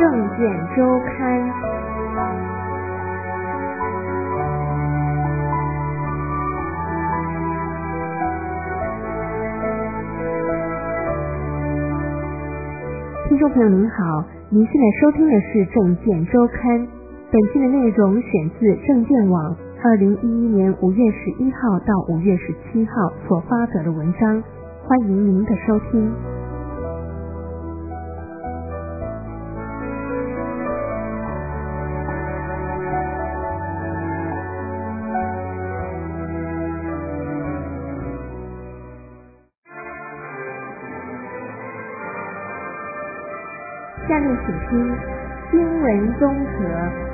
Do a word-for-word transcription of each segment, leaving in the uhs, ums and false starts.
证件周刊。听众朋友您好，您现在收听的是证件周刊，本期的内容选自证件网二零一一年五月十一号到五月十七号所发表的文章，欢迎您的收听。下面请听新闻综合。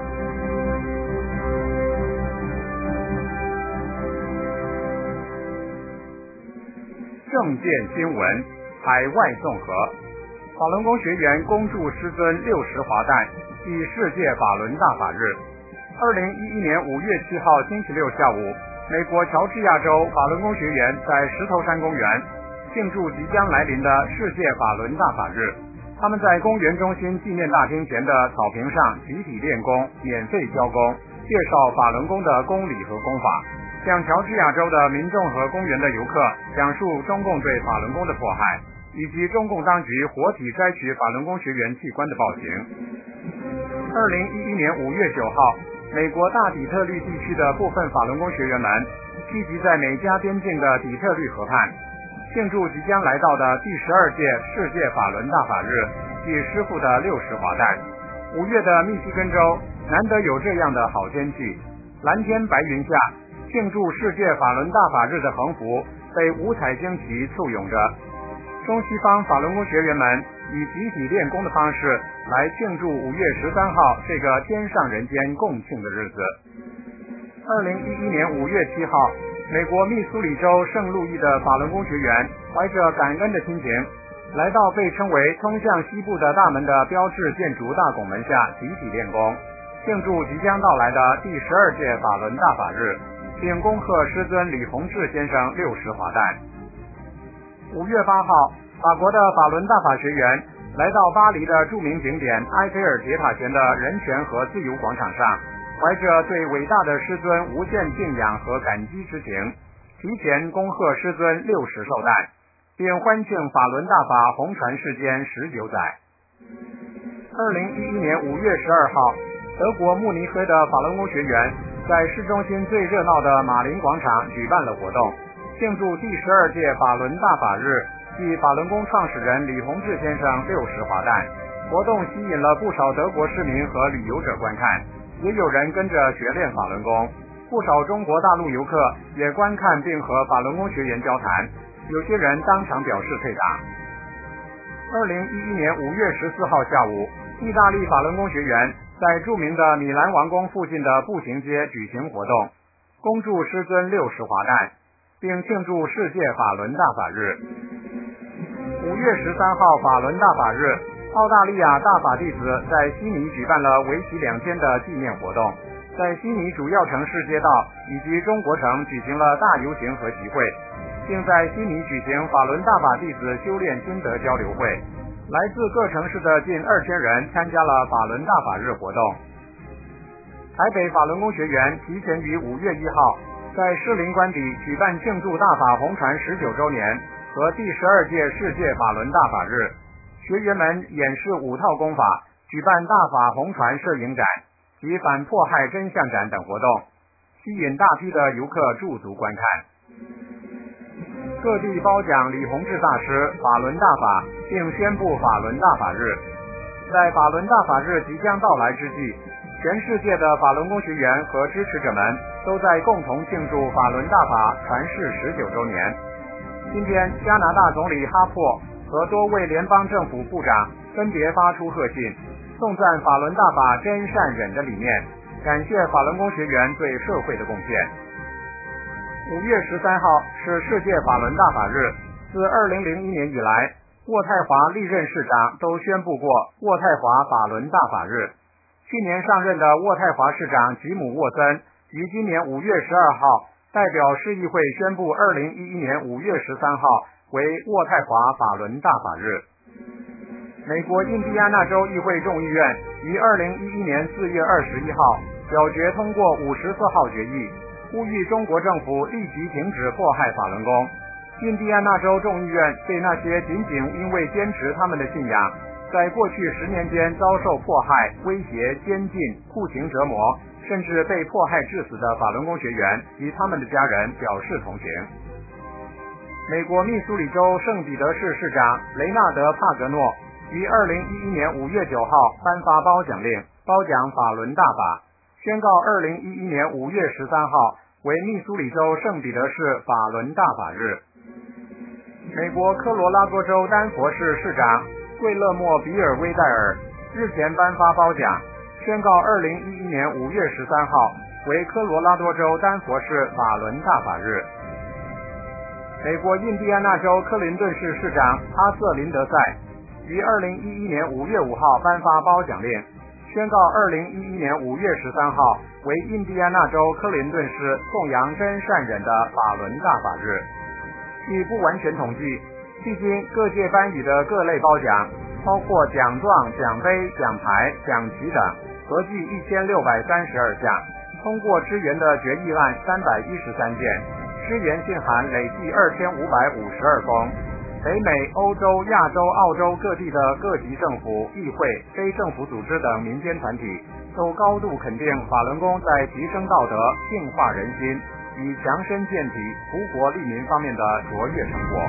证件新闻，海外综合。法轮功学员恭祝师尊六十华诞，暨世界法轮大法日。二零一一年五月七号星期六下午，美国乔治亚州法轮功学员在石头山公园庆祝即将来临的世界法轮大法日。他们在公园中心纪念大厅前的草坪上集体练功，免费教功，介绍法轮功的公理和功法，向乔治亚州的民众和公园的游客讲述中共对法轮功的迫害，以及中共当局活体摘取法轮功学员器官的暴行。二零一一年五月九号，美国大底特律地区的部分法轮功学员们聚集在美加边境的底特律河畔，庆祝即将来到的第十二届世界法轮大法日暨师父的六十华诞。五月的密西根州难得有这样的好天气，蓝天白云下，庆祝世界法轮大法日的横幅被五彩旌旗簇拥着。中西方法轮功学员们以集体练功的方式来庆祝五月十三号这个天上人间共庆的日子。二零一一年五月七号，美国密苏里州圣路易的法轮功学员怀着感恩的心情，来到被称为通向西部的大门的标志建筑大拱门下集体练功，庆祝即将到来的第十二届法轮大法日，并恭贺师尊李洪志先生六十华诞。五月八号，法国的法轮大法学员来到巴黎的著名景点埃菲尔铁塔前的人权和自由广场上，怀着对伟大的师尊无限敬仰和感激之情，提前恭贺师尊六十寿诞，并欢庆法轮大法红传世间十九载。二零一一年五月十二号，德国慕尼黑的法轮功学员在市中心最热闹的马林广场举办了活动，庆祝第十二届法轮大法日暨法轮功创始人李洪志先生六十华诞。活动吸引了不少德国市民和旅游者观看，也有人跟着学练法轮功，不少中国大陆游客也观看并和法轮功学员交谈，有些人当场表示退打。二零一一年五月十四号下午，意大利法轮功学员在著名的米兰王宫附近的步行街举行活动，恭祝师尊六十华诞，并庆祝世界法轮大法日。五月十三号法轮大法日，澳大利亚大法弟子在悉尼举办了为期两天的纪念活动，在悉尼主要城市街道以及中国城举行了大游行和集会，并在悉尼举行法轮大法弟子修炼心得交流会。来自各城市的近二千人参加了法轮大法日活动。台北法轮功学员提前于五月一号在士林官邸举办庆祝大法红传十九周年和第十二届世界法轮大法日，学员们演示五套功法，举办大法红传摄影展及反迫害真相展等活动，吸引大批的游客驻足观看。各地褒奖李洪志大师法轮大法，并宣布法轮大法日。在法轮大法日即将到来之际，全世界的法轮功学员和支持者们都在共同庆祝法轮大法传世十九周年。今天，加拿大总理哈珀和多位联邦政府部长分别发出贺信，颂赞法轮大法真善忍的理念，感谢法轮功学员对社会的贡献。五月十三号是世界法轮大法日，自二零零一年以来，渥太华历任市长都宣布过渥太华法轮大法日。去年上任的渥太华市长吉姆沃森于今年五月十二号代表市议会宣布二零一一年五月十三号为渥太华法轮大法日。 美国印第安纳州议会众议院于二零一一年四月二十一号表决通过五十四号决议，呼吁中国政府立即停止迫害法轮功。印第安纳州众议院对那些仅仅因为坚持他们的信仰，在过去十年间遭受迫害、威胁、监禁、酷刑折磨，甚至被迫害致死的法轮功学员及他们的家人表示同情。美国密苏里州圣彼得市市长雷纳德·帕格诺于二零一一年五月九号颁发褒奖令，褒奖法轮大法，宣告二零一一年五月十三号为密苏里州圣彼得市法轮大法日。美国科罗拉多州丹佛市市长桂勒莫·比尔威戴尔日前颁发褒奖，宣告二零一一年五月十三号为科罗拉多州丹佛市法轮大法日。美国印第安纳州克林顿市市长阿瑟林德赛于二零一一年五月五号颁发褒奖令，宣告二零一一年五月十三号为印第安纳州克林顿市颂扬真善忍的法轮大法日。据不完全统计，迄今各界颁予的各类褒奖，包括奖状、奖杯、奖牌、奖旗等，合计一千六百三十二项，通过支援的决议案三百一十三件，支援信函累计二千五百五十二封。北美、欧洲、亚洲、澳洲各地的各级政府、议会、非政府组织等民间团体都高度肯定法轮功在提升道德、净化人心与强身健体、福国利民方面的卓越成果。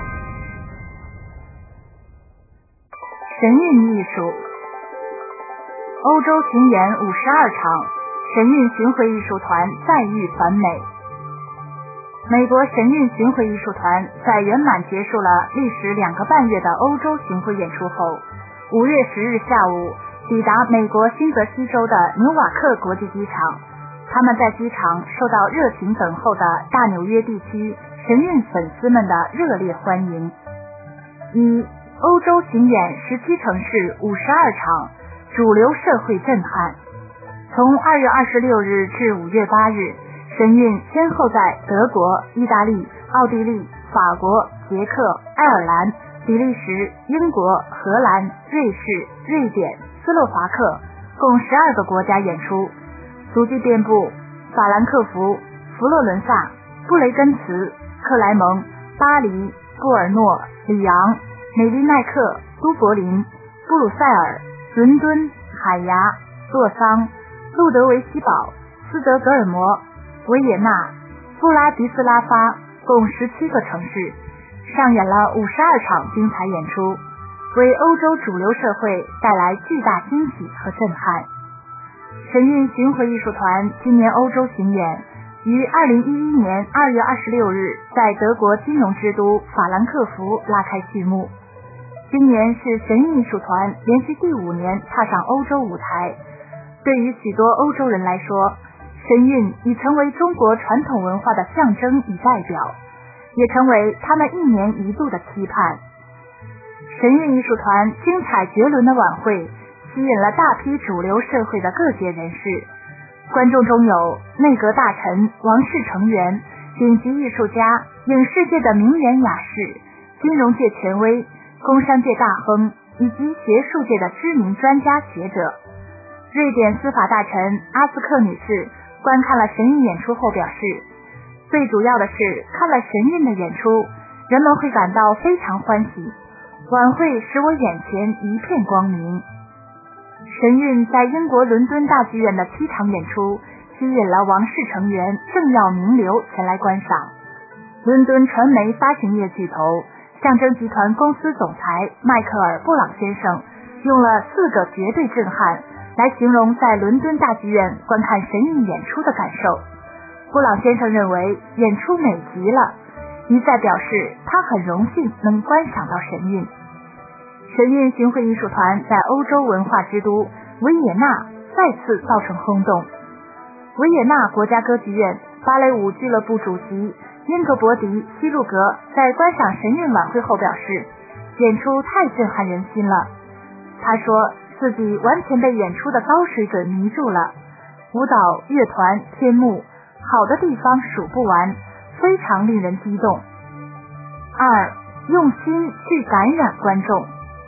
神韵艺术，欧洲巡演五十二场，神韵巡回艺术团再遇反美。美国神韵巡回艺术团在圆满结束了历时两个半月的欧洲巡回演出后，五月十日下午抵达美国新泽西州的纽瓦克国际机场。他们在机场受到热情等候的大纽约地区神韵粉丝们的热烈欢迎。一、欧洲巡演十七城市五十二场，主流社会震撼。从二月二十六日至五月八日，神韵先后在德国、意大利、奥地利、法国、捷克、爱尔兰、比利时、英国、荷兰、瑞士、瑞典、斯洛伐克共十二个国家演出，足迹遍布法兰克福、佛罗伦萨、布雷根茨、克莱蒙、巴黎、布尔诺、里昂、美利奈克、都柏林、布鲁塞尔、伦敦、海牙、洛桑、路德维希堡、斯德哥尔摩、维也纳、布拉迪斯拉发共十七个城市，上演了五十二场精彩演出，为欧洲主流社会带来巨大惊喜和震撼。神韵巡回艺术团今年欧洲巡演于二零一一年二月二十六日在德国金融之都法兰克福拉开序幕。今年是神韵艺术团连续第五年踏上欧洲舞台，对于许多欧洲人来说，神韵已成为中国传统文化的象征与代表，也成为他们一年一度的期盼。神韵艺术团精彩绝伦的晚会吸引了大批主流社会的各界人士，观众中有内阁大臣、王室成员、顶级艺术家、影视界的名媛雅士、金融界权威、工商界大亨以及学术界的知名专家学者。瑞典司法大臣阿斯克女士观看了神韵演出后表示，最主要的是看了神韵的演出，人们会感到非常欢喜，晚会使我眼前一片光明。神韵在英国伦敦大剧院的七场演出吸引了王室成员、政要名流前来观赏。伦敦传媒发行业巨头象征集团公司总裁迈克尔·布朗先生用了四个绝对震撼来形容在伦敦大剧院观看神韵演出的感受。布朗先生认为演出美极了，一再表示他很荣幸能观赏到神韵。神韵巡回艺术团在欧洲文化之都维也纳再次造成轰动。维也纳国家歌剧院芭蕾舞俱乐部主席英格伯迪·希路格在观赏神韵晚会后表示，演出太震撼人心了。他说自己完全被演出的高水准迷住了，舞蹈、乐团、天幕，好的地方数不完，非常令人激动。二、用心去感染观众。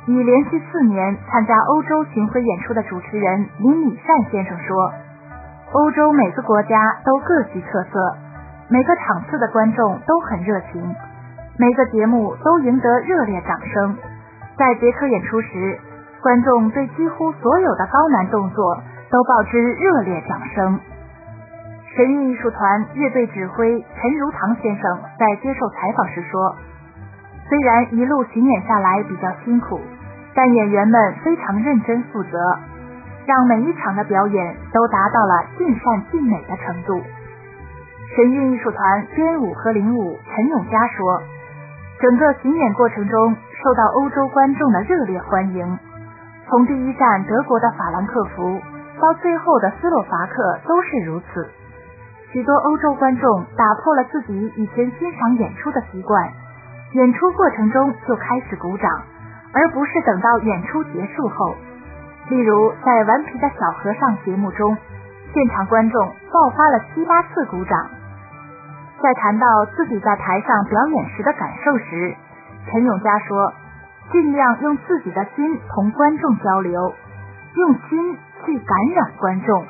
已连续四年参加欧洲巡回演出的主持人林礼善先生说，欧洲每个国家都各具特色，每个场次的观众都很热情，每个节目都赢得热烈掌声。在捷克演出时，观众对几乎所有的高难动作都报之热烈掌声。神韵艺术团乐队指挥陈如堂先生在接受采访时说，虽然一路巡演下来比较辛苦，但演员们非常认真负责，让每一场的表演都达到了尽善尽美的程度。神韵艺术团编舞和领舞陈永佳说，整个巡演过程中受到欧洲观众的热烈欢迎，从第一站德国的法兰克福到最后的斯洛伐克都是如此。许多欧洲观众打破了自己以前欣赏演出的习惯，演出过程中就开始鼓掌，而不是等到演出结束后。例如在顽皮的小和尚节目中，现场观众爆发了七八次鼓掌。在谈到自己在台上表演时的感受时，陈永佳说，尽量用自己的心同观众交流，用心去感染观众。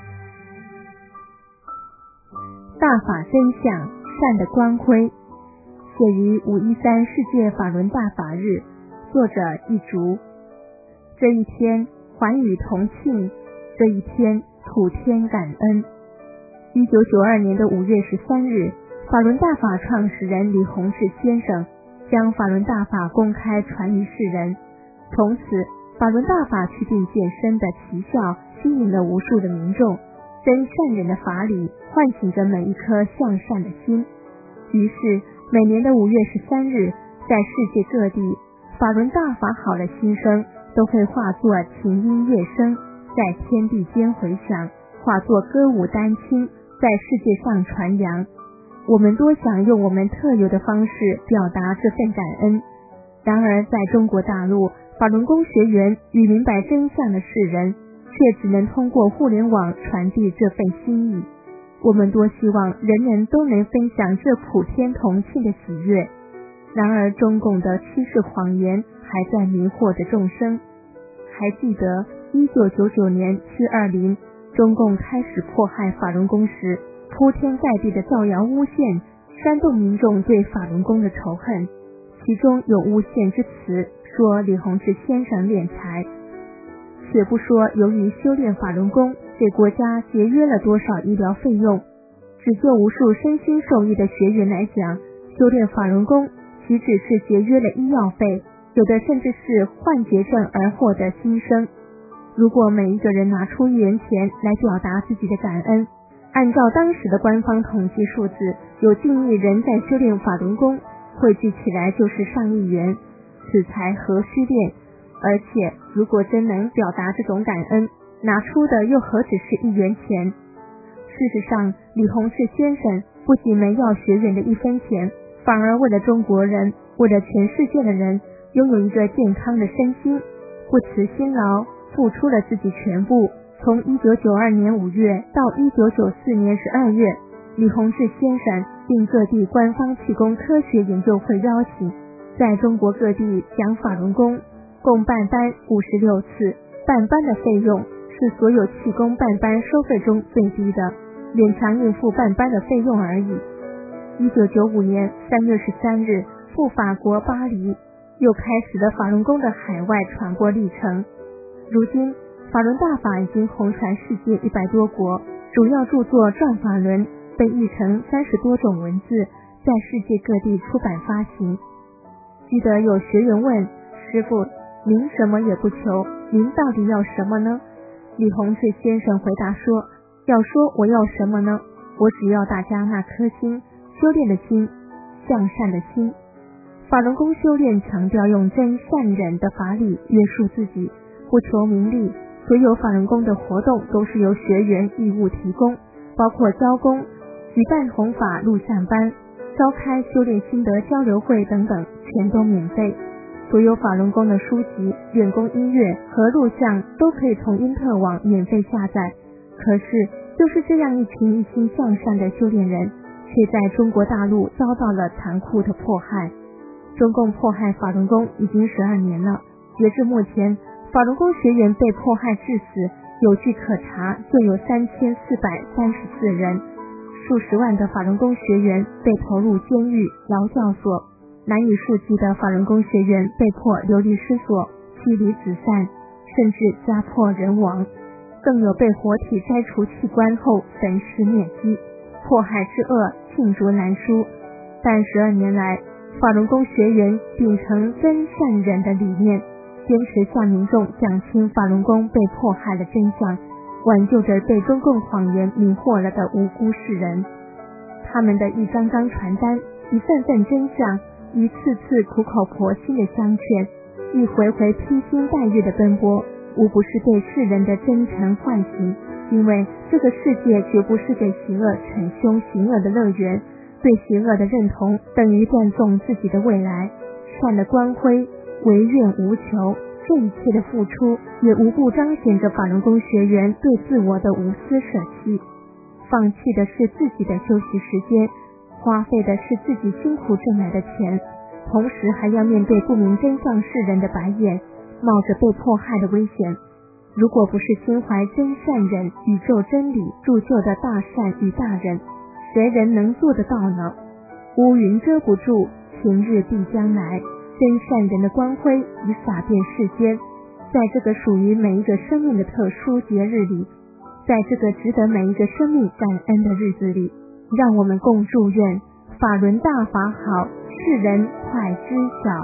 大法真相，善的光辉，写于五一三世界法轮大法日，作者一竹。这一天寰宇同庆，这一天普天感恩。一九九二年的五月十三日，法轮大法创始人李洪志先生将法轮大法公开传于世人，从此法轮大法祛病健身的奇效吸引了无数的民众，真善人的法理唤醒着每一颗向善的心。于是每年的五月十三日，在世界各地法轮大法好的心声都会化作琴音乐声，在天地间回响，化作歌舞丹青，在世界上传扬。我们多想用我们特有的方式表达这份感恩，然而在中国大陆，法轮功学员与明白真相的世人却只能通过互联网传递这份心意。我们多希望人人都能分享这普天同庆的喜悦，然而中共的欺世谎言还在迷惑着众生。还记得一九九九年七二零，中共开始迫害法轮功时，铺天盖地的造谣诬陷，煽动民众对法轮功的仇恨，其中有诬陷之词，说李洪志先生敛财。且不说由于修炼法轮功给国家节约了多少医疗费用，只就无数身心受益的学员来讲，修炼法轮功岂只是节约了医药费，有的甚至是患绝症而获得新生。如果每一个人拿出一元钱来表达自己的感恩，按照当时的官方统计数字，有近亿人在修炼法轮功，汇聚起来就是上亿元，此财何须炼？而且如果真能表达这种感恩，拿出的又何止是一元钱？事实上，李洪志先生不仅没要学员的一分钱，反而为了中国人，为了全世界的人拥有一个健康的身心，不辞辛劳，付出了自己全部。从一九九二年五月到一九九四年十二月，李洪志先生应各地官方气功科学研究会邀请，在中国各地讲法轮功，共办班五十六次，办班的费用是所有气功办班收费中最低的，勉强应付办班的费用而已。一九九五年三月十三日赴法国巴黎，又开始了法轮功的海外传播历程。如今法轮大法已经红传世界一百多国，主要著作《转法轮》被译成三十多种文字，在世界各地出版发行。记得有学员问师父，您什么也不求，您到底要什么呢？李洪志先生回答说，要说我要什么呢？我只要大家那颗心，修炼的心，向善的心。法轮功修炼强调用真善忍的法理约束自己，不求名利，所有法轮功的活动都是由学员义务提供，包括教功、举办弘法录像班、召开修炼心得交流会等等，全都免费。所有法轮功的书籍、练功音乐和录像都可以从因特网免费下载。可是就是这样一群一心向善的修炼人，却在中国大陆遭到了残酷的迫害。中共迫害法轮功已经十二年了， 截至目前，法轮功学员被迫害致死有据可查，就有三千四百三十四人，数十万的法轮功学员被投入监狱、劳教所，难以数计的法轮功学员被迫流离失所、妻离子散，甚至家破人亡，更有被活体摘除器官后焚尸灭迹，迫害之恶罄竹难书。但十二年来，法轮功学员秉承真善忍的理念，坚持向民众讲清法轮功被迫害的真相，挽救着被中共谎言迷惑了的无辜世人。他们的一张张传单，一份份真相，一次次苦口婆心的相劝，一回回披星戴月的奔波，无不是对世人的真诚唤醒。因为这个世界绝不是给邪恶逞凶行恶的乐园，对邪恶的认同等于断送自己的未来，善的光辉唯愿无求，这一切的付出也无不彰显着法轮功学员对自我的无私舍弃，放弃的是自己的休息时间，花费的是自己辛苦挣来的钱，同时还要面对不明真相世人的白眼，冒着被迫害的危险。如果不是心怀真善忍、宇宙真理铸就的大善与大忍，谁人能做得到呢？乌云遮不住，晴日必将来，真善人的光辉已洒遍世间。在这个属于每一个生命的特殊节日里，在这个值得每一个生命感恩的日子里，让我们共祝愿法轮大法好，世人快知晓。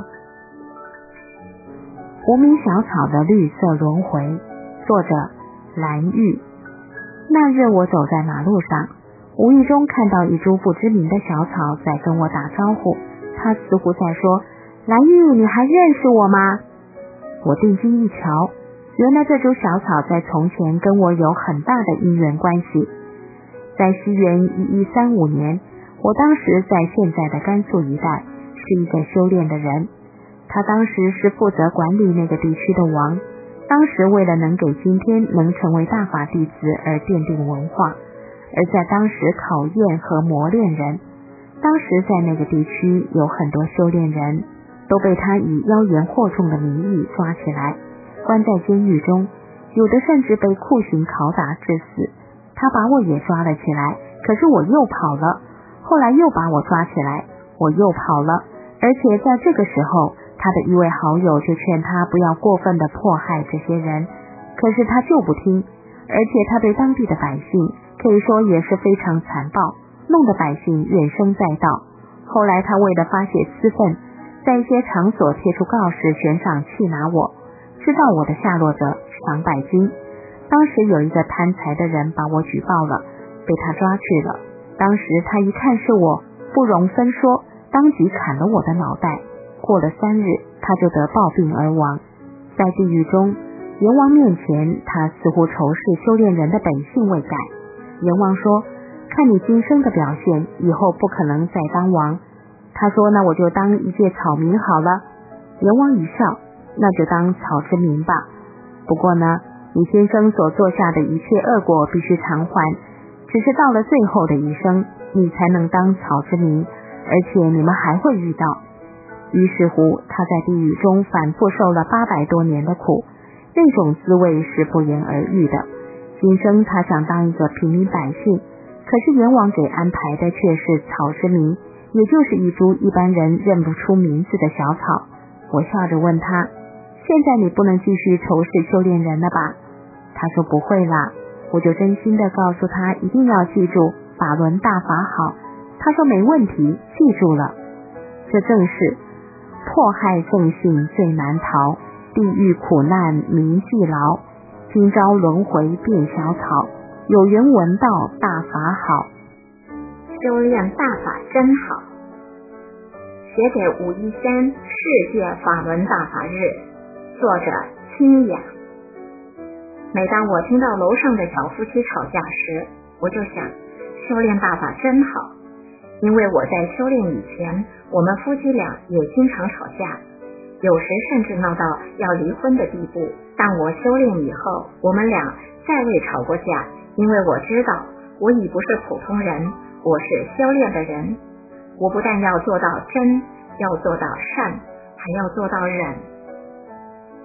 无名小草的绿色轮回，作者蓝玉。那日我走在马路上，无意中看到一株不知名的小草在跟我打招呼，它似乎在说：蓝玉，你还认识我吗？我定睛一瞧，原来这株小草在从前跟我有很大的因缘关系。在西元一一三五年，我当时在现在的甘肃一带，是一个修炼的人。他当时是负责管理那个地区的王，当时为了能给今天能成为大法弟子而奠定文化，而在当时考验和磨练人。当时在那个地区有很多修炼人都被他以妖言惑众的名义抓起来，关在监狱中，有的甚至被酷刑拷打致死。他把我也抓了起来，可是我又跑了，后来又把我抓起来，我又跑了。而且在这个时候，他的一位好友就劝他不要过分的迫害这些人，可是他就不听，而且他对当地的百姓可以说也是非常残暴，弄得百姓怨声载道。后来他为了发泄私愤，在一些场所贴出告示，悬赏缉拿我，知道我的下落者赏百金。当时有一个贪财的人把我举报了，被他抓去了。当时他一看是我，不容分说，当即砍了我的脑袋。过了三日，他就得暴病而亡。在地狱中，阎王面前，他似乎仇视修炼人的本性未改。阎王说：看你今生的表现，以后不可能再当王。他说：那我就当一介草民好了。阎王一笑：那就当草之民吧。不过呢，你先生所做下的一切恶果必须偿还，只是到了最后的一生，你才能当草之民，而且你们还会遇到。于是乎，他在地狱中反复受了八百多年的苦，那种滋味是不言而喻的。今生他想当一个平民百姓，可是阎王给安排的却是草之民，也就是一株一般人认不出名字的小草。我笑着问他：现在你不能继续仇视修炼人了吧？他说不会啦。我就真心的告诉他一定要记住法轮大法好。他说没问题，记住了。这正是迫害正性最难逃，地狱苦难民既劳，今朝轮回变小草，有缘闻到大法好。 修炼大法真好。写给五一三世界法轮大法日，作者清雅。每当我听到楼上的小夫妻吵架时，我就想，修炼大法真好。因为我在修炼以前，我们夫妻俩也经常吵架，有时甚至闹到要离婚的地步。但我修炼以后，我们俩再未吵过架，因为我知道我已不是普通人，我是修炼的人。我不但要做到真，要做到善，还要做到忍。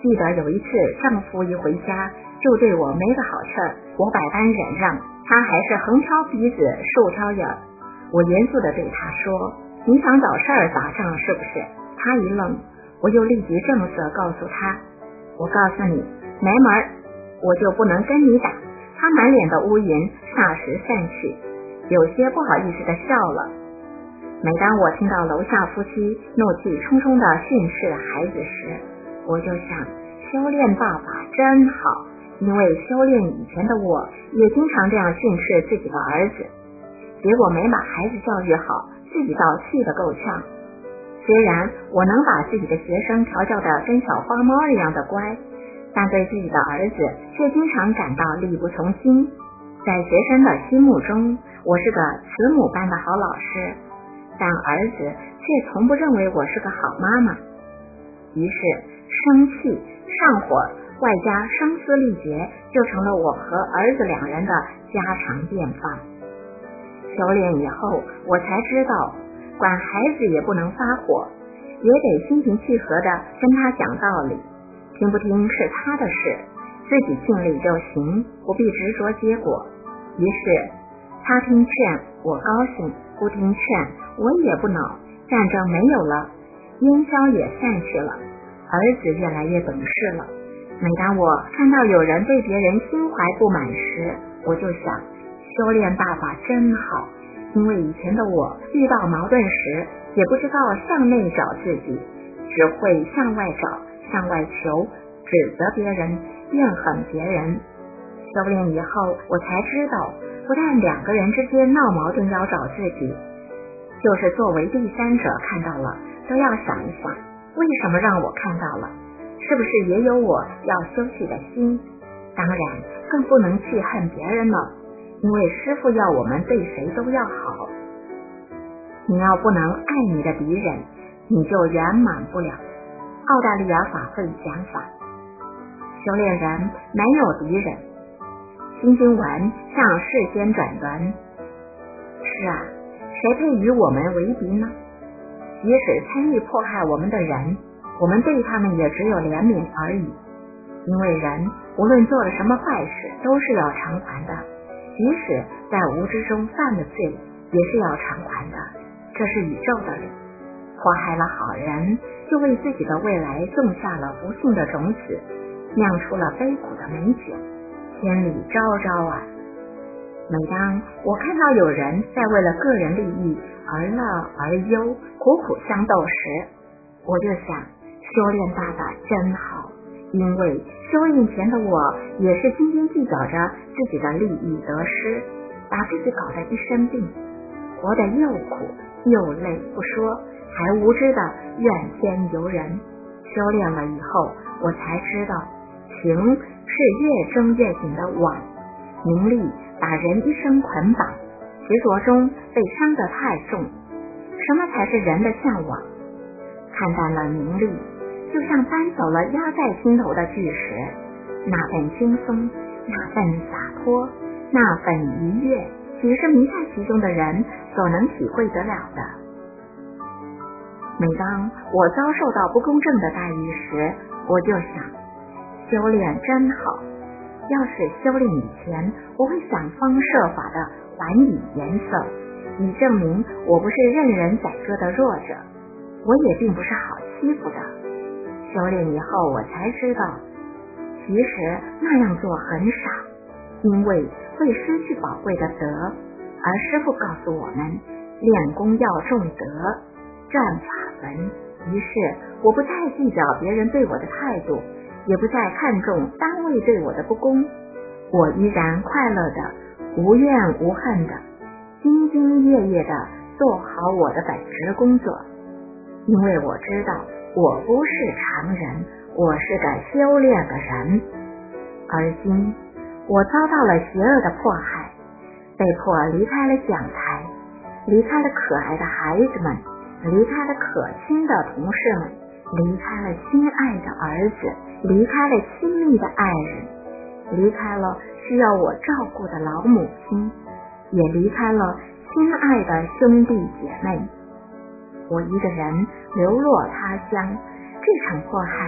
记得有一次丈夫一回家就对我没个好气儿，我百般忍让，他还是横挑鼻子竖挑眼儿。我严肃地对他说，你想找事儿打仗是不是？他一愣，我就立即正色告诉他，我告诉你没门儿，我就不能跟你打。他满脸的乌云霎时散去，有些不好意思地笑了。每当我听到楼下夫妻怒气冲冲地训斥孩子时，我就想修炼大法真好，因为修炼以前的我也经常这样训斥自己的儿子，结果没把孩子教育好，自己倒气得够呛。虽然我能把自己的学生调教得跟小花猫一样的乖，但对自己的儿子却经常感到力不从心。在学生的心目中，我是个慈母般的好老师，但儿子却从不认为我是个好妈妈。于是生气、上火，外加声嘶力竭，就成了我和儿子两人的家常便饭。修炼以后，我才知道，管孩子也不能发火，也得心平气和地跟他讲道理。听不听是他的事，自己尽力就行，不必执着结果。于是他听劝我高兴，不听劝我也不恼，战争没有了，烟消也散去了，儿子越来越懂事了。每当我看到有人对别人心怀不满时，我就想修炼大法真好，因为以前的我遇到矛盾时也不知道向内找自己，只会向外找，向外求，指责别人，怨恨别人。修炼以后，我才知道，不但两个人之间闹矛盾要找自己，就是作为第三者看到了，都要想一想，为什么让我看到了？是不是也有我要休息的心？当然，更不能气恨别人了，因为师父要我们对谁都要好。你要不能爱你的敌人，你就圆满不了。澳大利亚法会讲法，修炼人没有敌人。新经文向世间转轮。是啊，谁配与我们为敌呢？即使参与迫害我们的人，我们对他们也只有怜悯而已。因为人无论做了什么坏事，都是要偿还的，即使在无知中犯了罪，也是要偿还的，这是宇宙的理。迫害了好人，就为自己的未来种下了不幸的种子，酿出了悲苦的美酒，天理昭昭啊！每当我看到有人在为了个人利益而乐而忧，苦苦相斗时，我就想修炼大法真好，因为修炼前的我也是斤斤计较着自己的利益得失，把自己搞得一身病，活得又苦又累不说，还无知的怨天尤人。修炼了以后，我才知道情是越争越紧的网，名利把人一生捆绑，执着中被伤得太重。什么才是人的向往？看淡了名利，就像搬走了压在心头的巨石，那份轻松，那份洒脱，那份愉悦，只是迷在其中的人所能体会得了的。每当我遭受到不公正的待遇时，我就想修炼真好，要是修炼以前，我会想方设法的还以颜色，以证明我不是任人宰割的弱者，我也并不是好欺负的。修炼以后，我才知道其实那样做很傻，因为会失去宝贵的德。而师父告诉我们，练功要重德，战法文。于是我不再计较别人对我的态度，也不再看重单位对我的不公，我依然快乐的，无怨无恨的，兢兢业业的做好我的本职工作。因为我知道我不是常人，我是个修炼的人。而今我遭到了邪恶的迫害，被迫离开了讲台，离开了可爱的孩子们，离开了可亲的同事们，离开了心爱的儿子，离开了亲密的爱人，离开了需要我照顾的老母亲，也离开了亲爱的兄弟姐妹。我一个人流落他乡，这场迫害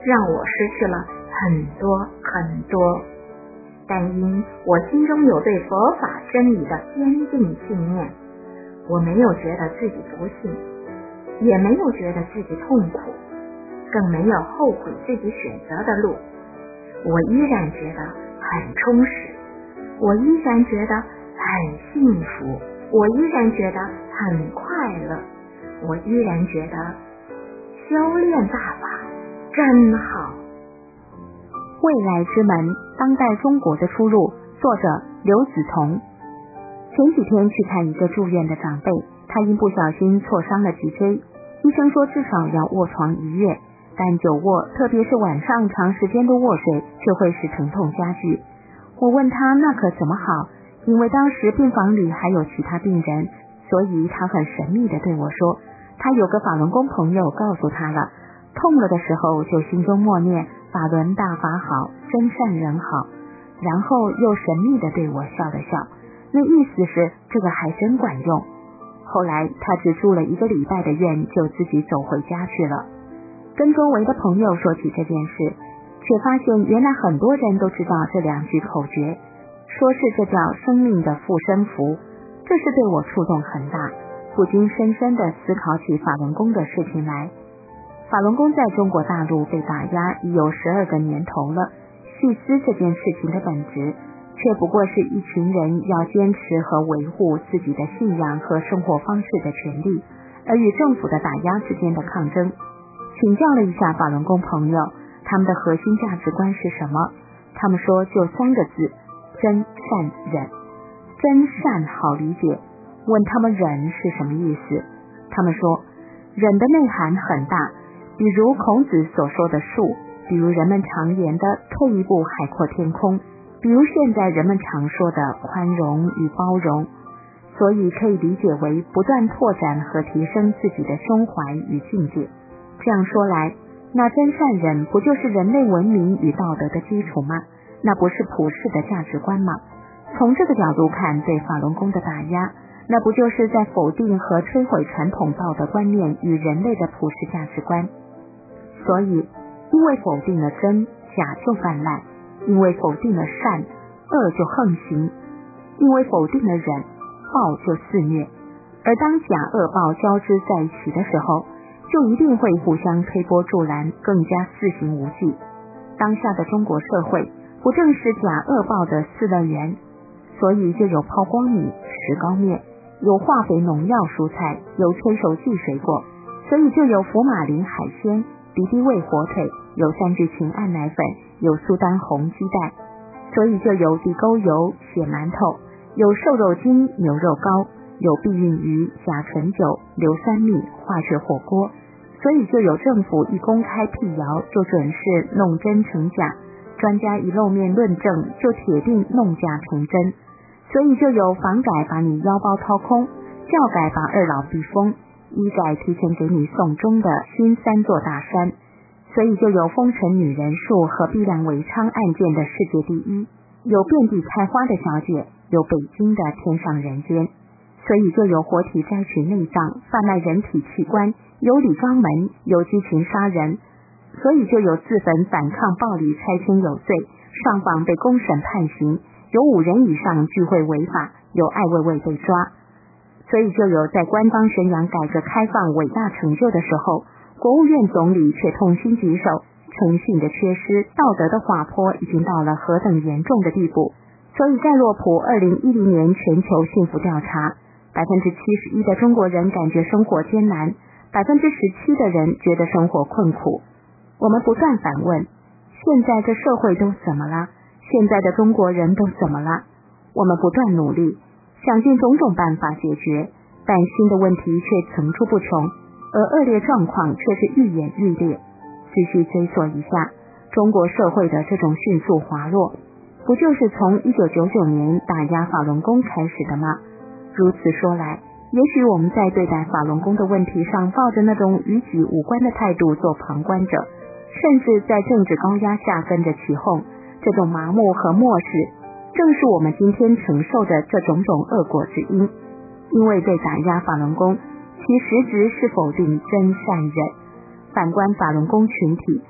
让我失去了很多很多。但因我心中有对佛法真理的坚定信念，我没有觉得自己不幸，也没有觉得自己痛苦，更没有后悔自己选择的路。我依然觉得很充实，我依然觉得很幸福，我依然觉得很快乐，我依然觉得修炼大法真好。 未来之门，当代中国的出路，作者刘子彤。前几天去看一个住院的长辈，他因不小心挫伤了脊椎，医生说至少要卧床一月，但久卧，特别是晚上长时间的卧睡，却会使疼痛加剧。我问他那可怎么好，因为当时病房里还有其他病人，所以他很神秘地对我说，他有个法轮功朋友告诉他了，痛了的时候就心中默念法轮大法好，真善人好，然后又神秘地对我笑了笑，那意思是这个还真管用。后来他只住了一个礼拜的院，就自己走回家去了。跟周围的朋友说起这件事，却发现原来很多人都知道这两句口诀，说是这叫生命的护身符。这是对我触动很大，不禁深深地思考起法轮功的事情来。法轮功在中国大陆被打压已有十二个年头了，细思这件事情的本质，却不过是一群人要坚持和维护自己的信仰和生活方式的权利，而与政府的打压之间的抗争。请教了一下法轮功朋友，他们的核心价值观是什么？他们说就三个字，真善忍。真善好理解，问他们忍是什么意思？他们说忍的内涵很大，比如孔子所说的术，比如人们常言的退一步海阔天空，比如现在人们常说的宽容与包容，所以可以理解为不断拓展和提升自己的胸怀与境界。这样说来，那真善忍不就是人类文明与道德的基础吗？那不是普世的价值观吗？从这个角度看，对法轮功的打压，那不就是在否定和摧毁传统道德观念与人类的普世价值观？所以因为否定了真，假就泛滥；因为否定了善，恶就横行；因为否定了忍，暴就肆虐。而当假恶暴交织在一起的时候，就一定会互相推波助澜，更加肆行无忌。当下的中国社会不正是假恶暴的四乐园？所以就有抛光米、石膏面，有化肥农药蔬菜，有催熟剂水果，所以就有福马林海鲜、敌敌畏火腿，有三聚氰胺奶粉，有苏丹红鸡蛋，所以就有地沟油、血馒头，有瘦肉精、牛肉糕，有避孕鱼、甲醇酒、硫酸蜜、化学火锅，所以就有政府一公开辟谣就准是弄真成假，专家一露面论证就铁定弄假成真，所以就有房改把你腰包掏空，教改把二老逼疯，医改提前给你送终的新三座大山，所以就有风尘女人数和碧亮尾娼案件的世界第一，有遍地开花的小姐，有北京的天上人间，所以就有活体摘取内脏、贩卖人体器官，有李庄门，有激情杀人，所以就有自焚反抗暴力拆迁有罪，上访被公审判刑，有五人以上聚会违法，有艾未未被抓。所以就有在官方宣扬改革开放伟大成就的时候，国务院总理却痛心疾首，诚信的缺失，道德的滑坡已经到了何等严重的地步。所以盖洛普二零一零年全球幸福调查，百分之七十一的中国人感觉生活艰难，百分之十七的人觉得生活困苦。我们不断反问，现在这社会都怎么了？现在的中国人都怎么了？我们不断努力，想尽种种办法解决，但新的问题却层出不穷，而恶劣状况却是愈演愈烈。仔细追溯一下，中国社会的这种迅速滑落，不就是从一九九九年打压法轮功开始的吗？如此说来，也许我们在对待法轮功的问题上抱着那种与己无关的态度做旁观者，甚至在政治高压下跟着起哄，这种麻木和漠视，正是我们今天承受的这种种恶果之因。因为对打压法轮功，其实质是否定真善忍。反观法轮功群体，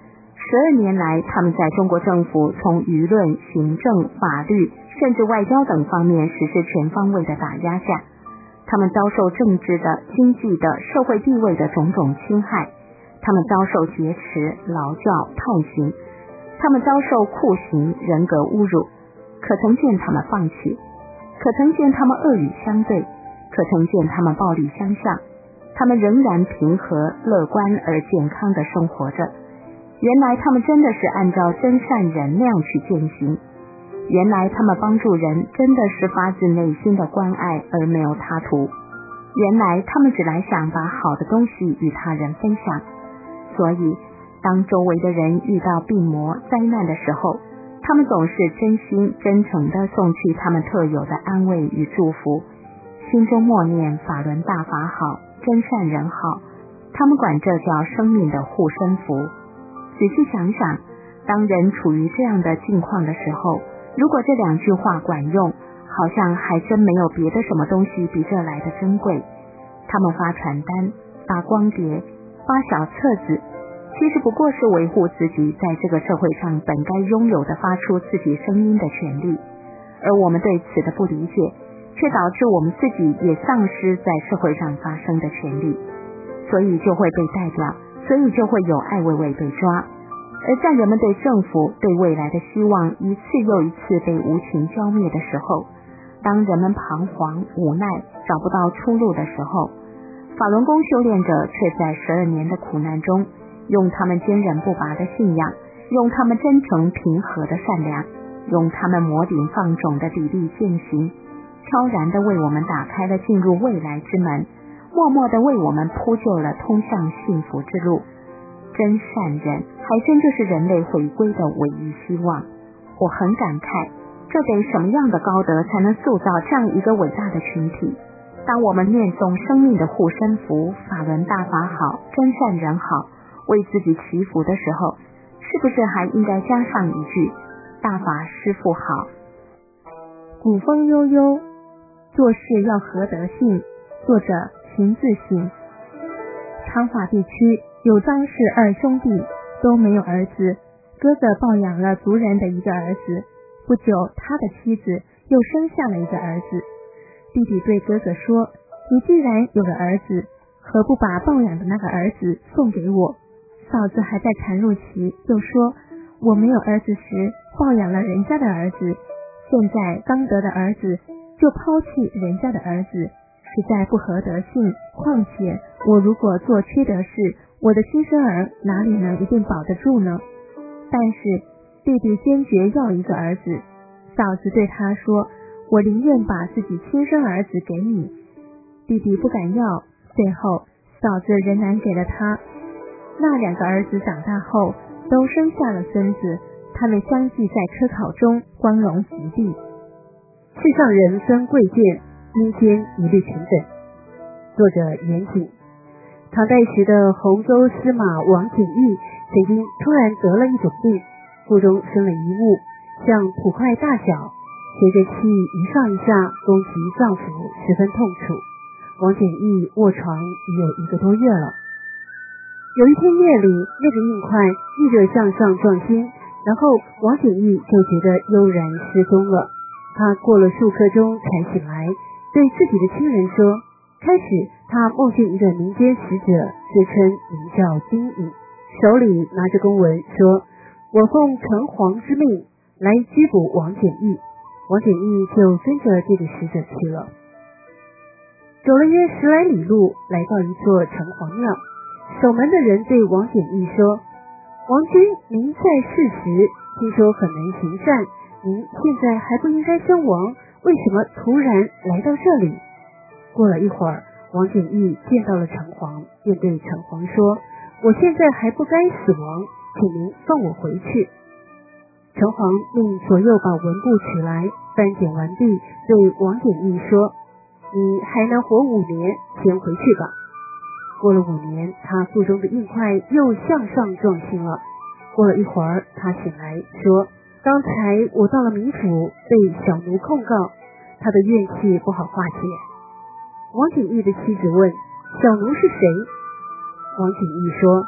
十二年来，他们在中国政府从舆论、行政、法律甚至外交等方面实施全方位的打压下，他们遭受政治的、经济的、社会地位的种种侵害，他们遭受劫持、劳教、判刑，他们遭受酷刑、人格侮辱，可曾见他们放弃？可曾见他们恶语相对？可曾见他们暴力相向？他们仍然平和、乐观而健康地生活着。原来他们真的是按照真善忍那样去践行，原来他们帮助人真的是发自内心的关爱而没有他图，原来他们只来想把好的东西与他人分享。所以当周围的人遇到病魔灾难的时候，他们总是真心真诚地送去他们特有的安慰与祝福，心中默念法轮大法好，真善人好，他们管这叫生命的护身符。仔细想想，当人处于这样的境况的时候，如果这两句话管用，好像还真没有别的什么东西比这来的珍贵。他们发传单、发光碟、发小册子，其实不过是维护自己在这个社会上本该拥有的发出自己声音的权利，而我们对此的不理解，却导致我们自己也丧失在社会上发声的权利，所以就会被代表，所以就会有艾未未被抓。而在人们对政府、对未来的希望一次又一次被无情浇灭的时候，当人们彷徨无奈找不到出路的时候，法轮功修炼者却在十二年的苦难中，用他们坚韧不拔的信仰，用他们真诚平和的善良，用他们摩顶放踵的砥砺践行，悄然地为我们打开了进入未来之门，默默地为我们铺就了通向幸福之路。真善人还真就是人类回归的唯一希望。我很感慨，这得什么样的高德才能塑造这样一个伟大的群体？当我们念诵生命的护身符，法轮大法好，真善人好，为自己祈福的时候，是不是还应该加上一句大法师父好？ 古风悠悠，做事要合德性。作者秦自省。长法地区有张氏二兄弟，都没有儿子，哥哥抱养了族人的一个儿子，不久他的妻子又生下了一个儿子。弟弟对哥哥说，你既然有了儿子，何不把抱养的那个儿子送给我？嫂子还在产褥期，又说，我没有儿子时抱养了人家的儿子，现在刚得的儿子就抛弃人家的儿子，实在不合德性。况且我如果做缺德事，我的亲生儿哪里能一定保得住呢？但是弟弟坚决要一个儿子，嫂子对他说，我宁愿把自己亲生儿子给你。弟弟不敢要，最后嫂子仍然给了他。那两个儿子长大后都生下了孙子，他们相继在科考中光荣及第。 世上人分贵贱，阴间一律平等。作者严谨。唐代时的洪州司马王景义曾经突然得了一种病，腹中生了一物，像土块大小，随着气一上一下攻击脏腑，十分痛楚。王景义卧床已有一个多月了。有一天夜里，那个硬块逆着向上撞心，然后王景义就觉得悠然失踪了。他过了数刻钟才醒来，对自己的亲人说，开始他梦见一个民间使者，自称名叫丁颖，手里拿着公文，说，我奉城隍之命来拘捕王景义。王景义就跟着这个使者去了。走了约十来里路，来到一座城隍庙，守门的人对王景义说，王君您在世时听说很能行善，您现在还不应该身亡，为什么突然来到这里？过了一会儿，王景义见到了城隍，便对城隍说，我现在还不该死亡，请您放我回去。城隍令左右把文部取来，翻检完毕，对王景义说，你还能活五年，先回去吧。过了五年，他腹中的硬块又向上撞心了。过了一会儿，他醒来说，刚才我到了冥府，被小奴控告，他的怨气不好化解。王景义的妻子问，小奴是谁？王景义说，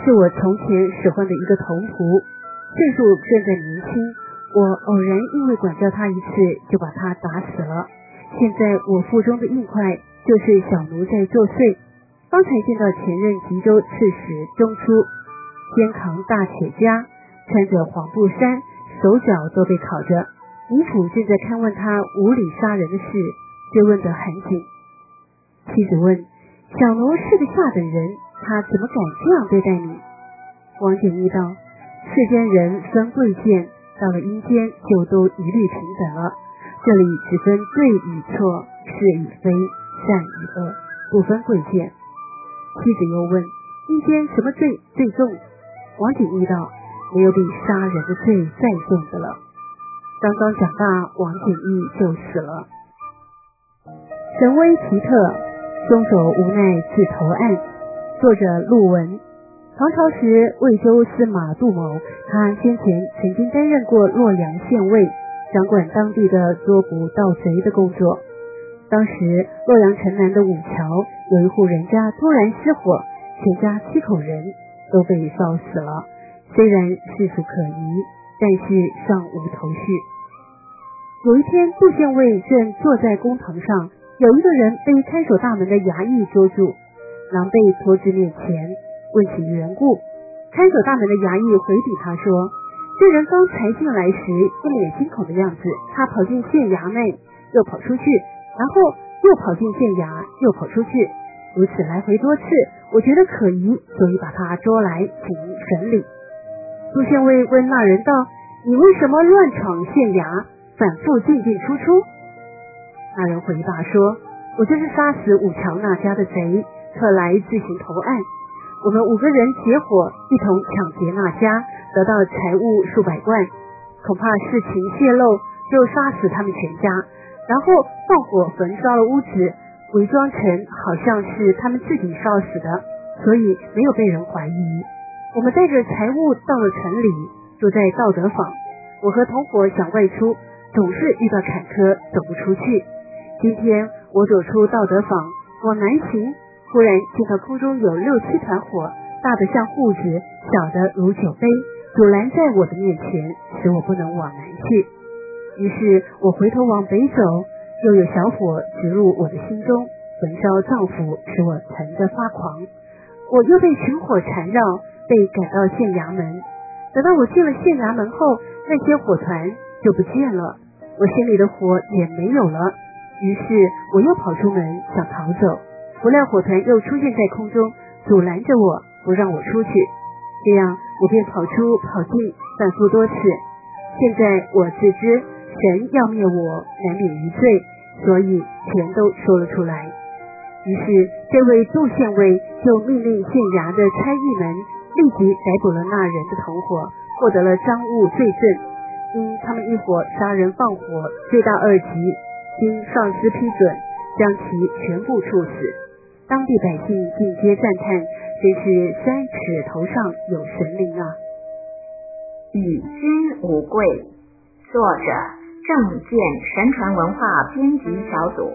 是我从前使唤的一个童仆，岁数正在年轻，我偶然因为管教他一次，就把他打死了。现在我腹中的硬块就是小奴在作祟。方才见到前任吉州刺史中出，肩扛大铁枷，穿着黄布衫，手脚都被烤着。尼府正在看问他无理杀人的事，追问得很紧。妻子问：小奴是个下等人，他怎么敢这样对待你？王景义道：世间人分贵贱，到了阴间就都一律平等了，这里只分对与错，是与非，善与恶，不分贵贱。妻子又问：阴间什么罪最重？王景义道：没有比杀人的罪再重的了。刚刚讲罢，王景义就死了。神威奇特，凶手无奈自投案。作者陆文。唐朝时，魏州司马杜某，他先前曾经担任过洛阳县尉，掌管当地的捉捕盗贼的工作。当时洛阳城南的五桥有一户人家突然失火，全家七口人都被烧死了。虽然事属可疑，但是尚无头绪。有一天，杜县尉正坐在公堂上，有一个人被看守大门的衙役捉住，狼狈拖至面前，问起缘故。看守大门的衙役回禀他说，这人刚才进来时一脸惊恐的样子，他跑进县衙内，又跑出去，然后又跑进县衙，又跑出去，如此来回多次，我觉得可疑，所以把他捉来请审理。杜县尉问那人道：你为什么乱闯县衙，反复进进出出？那人回答说：我就是杀死五桥那家的贼，特来自行投案。我们五个人结伙一同抢劫那家，得到财物数百贯，恐怕事情泄露，就杀死他们全家，然后放火焚烧了屋子，伪装成好像是他们自己烧死的，所以没有被人怀疑。我们带着财物到了城里，住在道德坊。我和同伙想外出，总是遇到坎坷，走不出去。今天我走出道德坊，往南行，忽然见到空中有六七团火，大的像户子，小的如酒杯，阻拦在我的面前，使我不能往南去。于是我回头往北走，又有小火直入我的心中，焚烧脏腑，使我疼得发狂。我又被群火缠绕，被赶到县衙门。等到我进了县衙门后，那些火团就不见了，我心里的火也没有了。于是我又跑出门想逃走，不料火团又出现在空中，阻拦着我，不让我出去。这样我便跑出跑进，反复多次。现在我自知神要灭我，难免于罪，所以全都说了出来。于是这位杜县尉就命令县衙的差役们立即逮捕了那人的同伙，获得了赃物罪证。因他们一伙杀人放火，罪大恶极，经上司批准，将其全部处死。当地百姓尽皆赞叹，真是三尺头上有神灵啊！ 与君无贵，作者郑健神传文化编辑小组。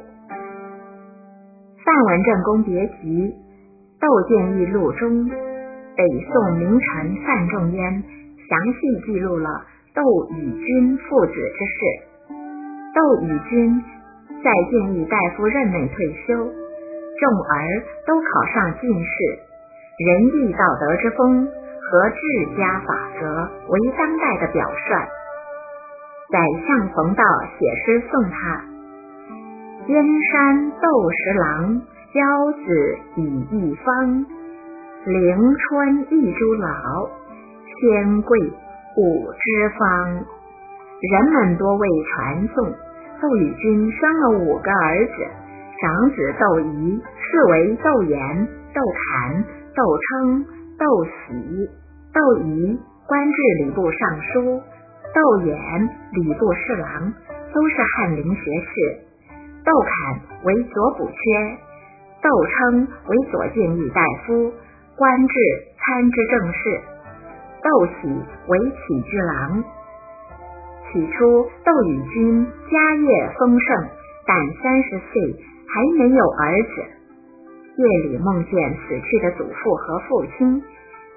范文正公别集，窦建义录中，北宋名臣范仲淹详细记录了窦禹君父子之事。窦禹君在建义大夫任内退休，众儿都考上进士，仁义道德之风和治家法则为当代的表率。宰相冯道写诗颂他：燕山窦十郎，骄子以一方，陵春一株老，仙贵五之方。人们多为传颂，窦禹君生了五个儿子，长子窦仪是为窦岩、窦侃、窦称、窦喜。窦仪官至礼部尚书，窦演礼部侍郎，都是翰林学士。窦侃为左补缺，窦称为左谏议大夫，官至参知政事。窦喜为起居郎。起初窦禹君家业丰盛，但三十岁还没有儿子。夜里梦见死去的祖父和父亲，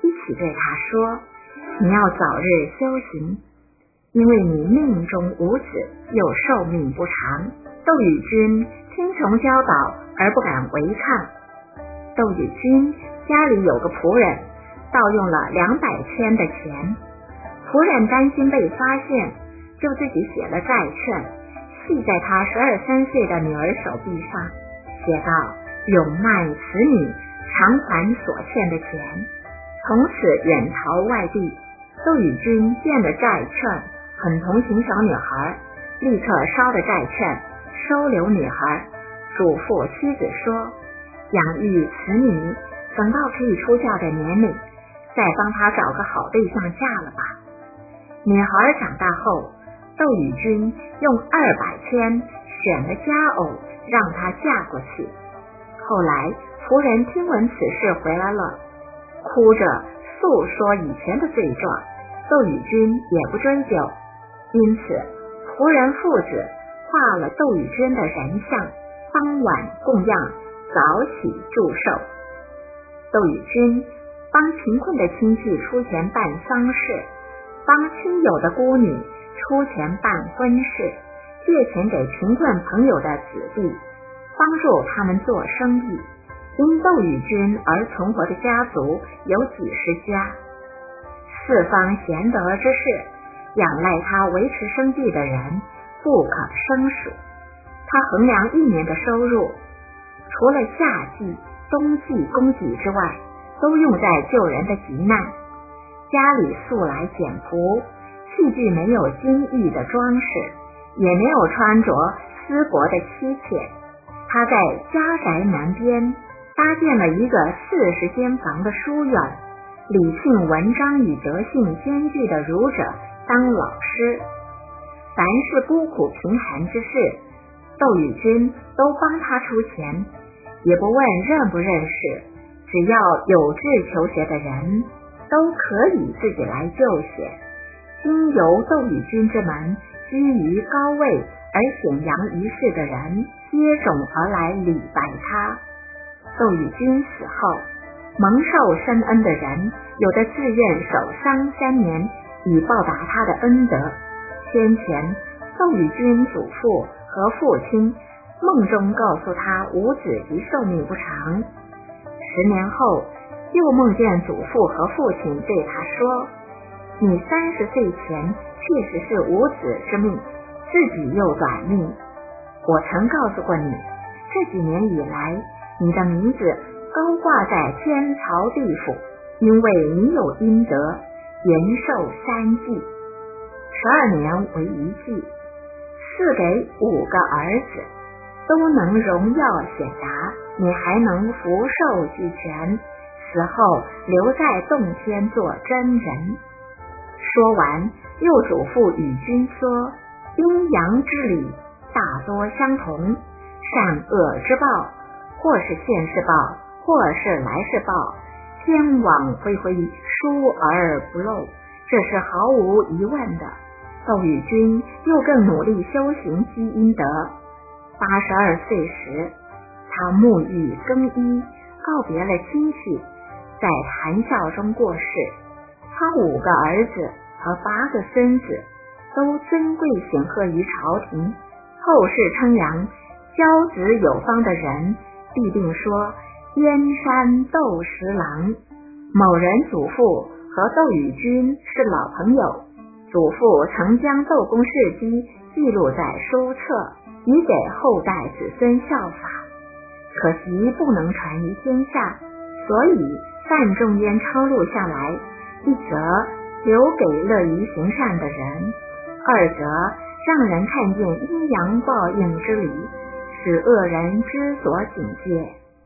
一起对他说，你要早日修行，因为你命中无子，又寿命不长。窦宇君听从教导而不敢违抗。窦宇君家里有个仆人盗用了两百千的钱，仆人担心被发现，就自己写了债券，系在他十二三岁的女儿手臂上，写道：永卖此女，偿还所欠的钱。从此远逃外地。窦宇君见了债券，很同情小女孩，立刻烧了债券，收留女孩，嘱咐妻子说，养育此女，等到可以出嫁的年龄，再帮她找个好对象嫁了吧。女孩长大后，窦宇君用二百千选了佳偶，让她嫁过去。后来仆人听闻此事回来了，哭着诉说以前的罪状，窦宇君也不追究，因此仆人父子画了窦宇君的人像，傍晚供养，早起祝寿。窦宇君帮贫困的亲戚出钱办丧事，帮亲友的孤女出钱办婚事，借钱给贫困朋友的子弟，帮助他们做生意。因窦宇君而存活的家族有几十家，四方贤德之士，仰赖他维持生计的人不可胜数。他衡量一年的收入，除了夏季、冬季供给之外，都用在救人的急难。家里素来简朴，器具没有金玉的装饰，也没有穿着丝帛的妻妾。他在家宅南边搭建了一个四十间房的书院，礼聘文章与德性兼具的儒者当老师。凡是孤苦贫寒之事，窦宇君都帮他出钱，也不问认不认识，只要有志求学的人都可以自己来就学。经由窦宇君之门，居于高位而显扬于世的人接踵而来礼拜他。窦宇君死后，蒙受深恩的人有的自愿守丧三年，以报答他的恩德。先前窦宇君祖父和父亲梦中告诉他无子及寿命不长，十年后又梦见祖父和父亲对他说，你三十岁前确实是无子之命，自己又短命。我曾告诉过你，这几年以来，你的名字高挂在天朝地府，因为你有阴德，延寿三季，十二年为一季，赐给五个儿子，都能荣耀显达，你还能福寿俱全，死后留在洞天做真人。说完，又嘱咐与君说，阴阳之理大多相同，善恶之报，或是现世报，或是来世报，天网恢恢，疏而不漏，这是毫无疑问的。窦宇君又更努力修行积阴德。八十二岁时，他沐浴更衣，告别了亲戚，在谈笑中过世。他五个儿子和八个孙子都尊贵显赫于朝廷，后世称扬骄子有方的人必定说燕山窦十郎。某人祖父和窦宇君是老朋友，祖父曾将窦公事迹记录在书册，以给后代子孙效法，可惜不能传于天下，所以范仲淹抄录下来，一则留给乐于行善的人，二则让人看见阴阳报应之理，使恶人知所警戒。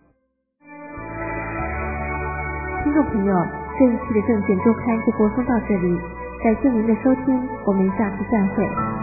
听众朋友，这一期的证券周刊就播送到这里，感谢您的收听，我们下次再会。